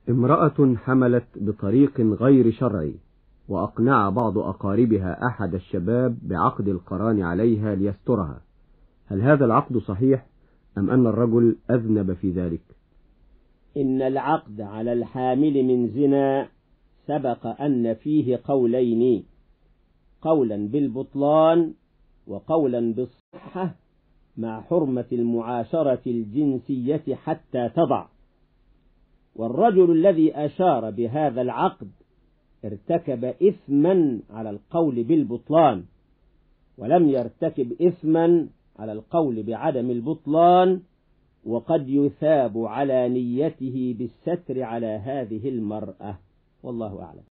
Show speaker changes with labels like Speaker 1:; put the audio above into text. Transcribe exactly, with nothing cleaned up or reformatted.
Speaker 1: امرأة حملت بطريق غير شرعي، وأقنع بعض أقاربها أحد الشباب بعقد القران عليها ليسترها، هل هذا العقد صحيح أم أن الرجل أذنب في ذلك؟
Speaker 2: إن العقد على الحامل من زنا سبق أن فيه قولين، قولا بالبطلان وقولا بالصحة، مع حرمة المعاشرة الجنسية حتى تضع. والرجل الذي أشار بهذا العقد ارتكب إثما على القول بالبطلان، ولم يرتكب إثما على القول بعدم البطلان، وقد يثاب على نيته بالستر على هذه المرأة، والله أعلم.